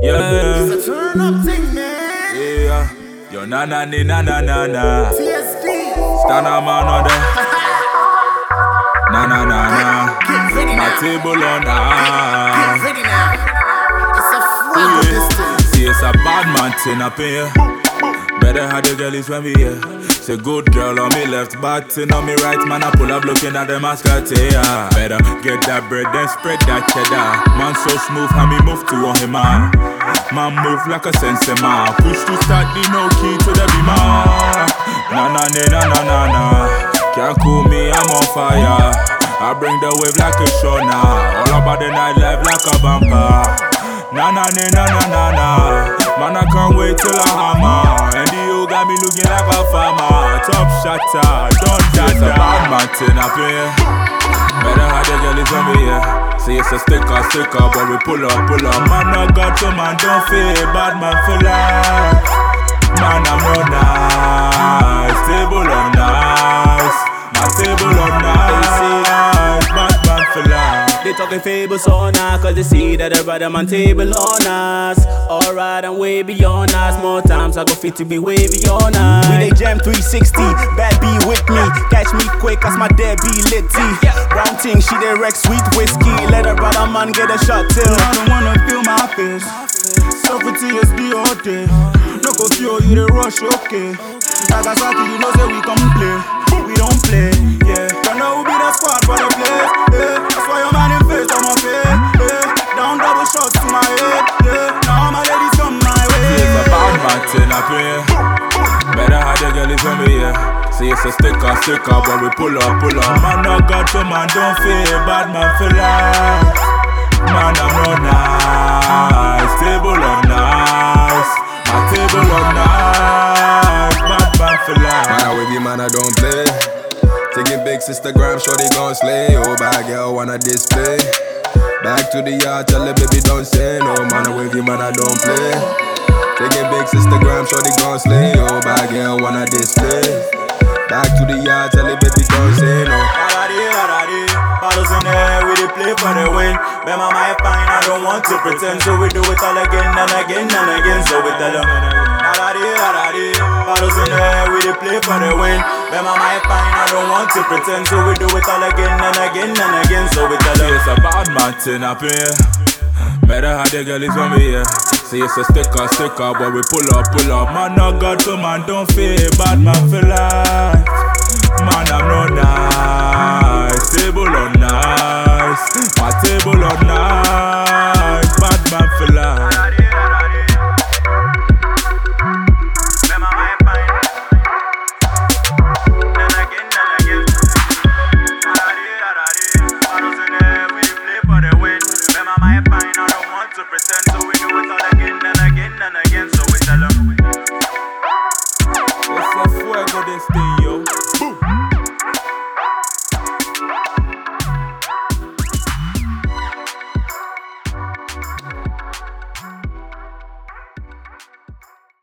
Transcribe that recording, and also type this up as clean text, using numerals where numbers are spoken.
Yeah. It's a turn up thing, man. Yeah. Yo, na na ni na na na na. TSD. Stand a man on the. Na na na na. Get ready My now. table on Get ice. ready now. It's a flow this thing. See, it's a bad man thing up in here. Better have the girlies when we here. Say good girl on me left, bad thing on me right. Man, I pull up looking at the mascot, yeah. Better get that bread, then spread that cheddar. Man so smooth, how me move to on him, man. Man move like a sensei, man. Push to start the no key to the beamer. Na na na na na na na. Can't cool me, I'm on fire. I bring the wave like a show now. All about the nightlife like a bumper. Na na na na na na na. Man, I can't wait till I hammer. And the you got me looking like a farmer. Top shatter, don't judge. It's a bad man thing up here. Better have the girlies on me here. See it's a sticker, but we pull up. Man, I got to man, don't feel bad man for life. Man, I'm not nice. Table on nice. My table on nice. Bad man for life. They talking fables so now, cause they see that the brother man table on us. Alright, I'm way beyond us. More times I go fit to be way beyond us. We they jam 360, bad B with me. Catch me quick as my dad be litty. Brown ting, she they wreck sweet whiskey. Let a brother man get a shot till I don't wanna feel my face. Suffer TSD all day. No go feel you they rush, okay. Nagasaki, you know say we come play. We don't play, yeah. You know we be the squad for the place, yeah. That's why your man in face on my face, yeah. Down double shots to my head, yeah. Now my ladies come my way. See it's a bad man thing up here. Better have the girlies on me here. See it's a sticker, but we pull up. Man, I got to man, don't feel bad man for life. Man, I'm not nice. Table on nice. My table on nice. Bad man for life. Man, I with you, man, I don't play. Taking pics, Instagram, sure they gon' slay. Oh, bad girl, wanna display. Back to the yard, tell the baby don't say no. Man, I with you, man, I don't play. Taking pics, Instagram, sure they gon' slay. Oh, bad girl, wanna display. Back to the yard, tell the baby don't say no. Bottles in the air, we dey play for the win. But my mind fine, I don't want to pretend. So we do it all again and again and again. So we tell them, bottles in the air, we dey play for the win. But my mind fine, I don't want to pretend. So we do it all again and again and again. So we tell them, See it's a bad man thing up here. Better have the girlies on me here. See it's a sticker, but we pull up. Man, I got to man, don't feel bad man for life. Man, I'm not nice. Table on nice. My table on